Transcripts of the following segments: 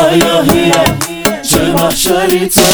هیاهیه چه محشری تو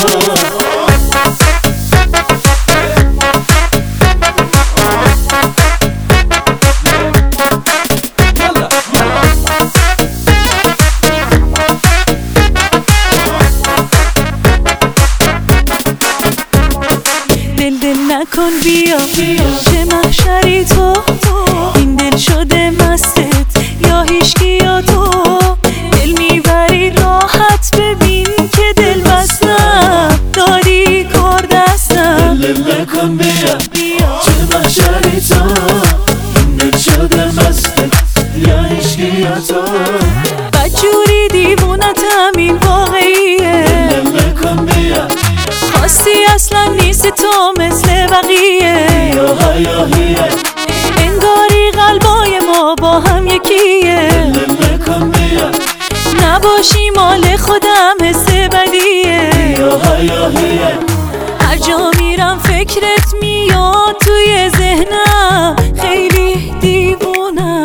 دل نکن بیا چه محشری تو این دل شده مستت یا هیچکی یا تو دل میبری راحت ببین که دل بستم داری کار دستم دل نکن بیا چه محشری تو این دل شده مستت یا هیچکی یا تو بدجوری دیوونتم این واقعیه دل نکن بیا خاصی اصلا نیست تو مثل بقیه هیاهیه انگاری قلبای ما با هم یکیه دل نکن بیا نباشی مال خودم حس بدیه هیاهیه هر جا میرم فکرت میاد توی ذهنم خیلی دیوونم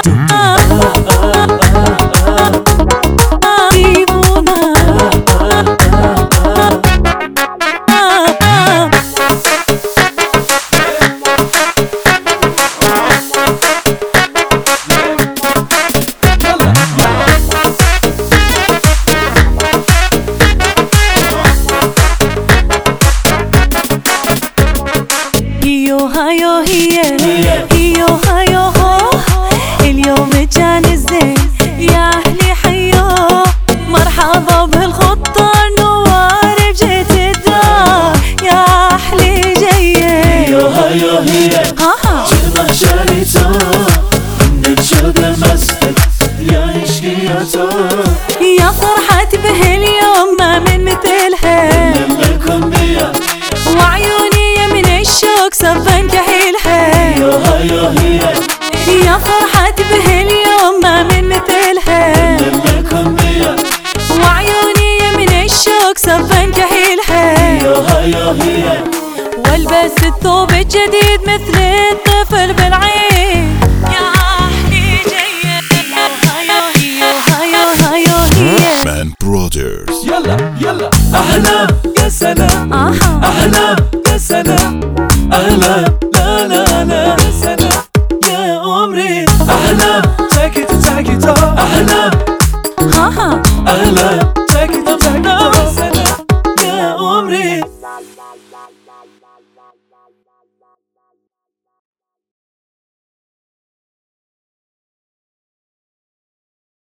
هياهية هيو هيو هو اليوم جانزين يا أهلي حيو مرحبا بالخطة النوار بجيت الدار يا أهلي جاية هياهية چه محشری تو دل شده مستت یا عشقی یا تو يا فرحتي بهاليوم ما من مثلها دل نکن بیا وعيوني من الشوق صفن كحيلها هياهية يا فرحتي بهاليوم ما من مثلها دل نکن بیا وعيوني من الشوق صفن كحيلها هياهية والبس الثوب الجديد مثل الطفل بالعين يا أهلي جاية هياهية هياهية Man Brothers. يلا يلا أحلى يا سلام أحلى يا سلام أحلى لا لا لا يا سلام يا عمري أحلى تاكي تاكي تا أحلى ها أحلى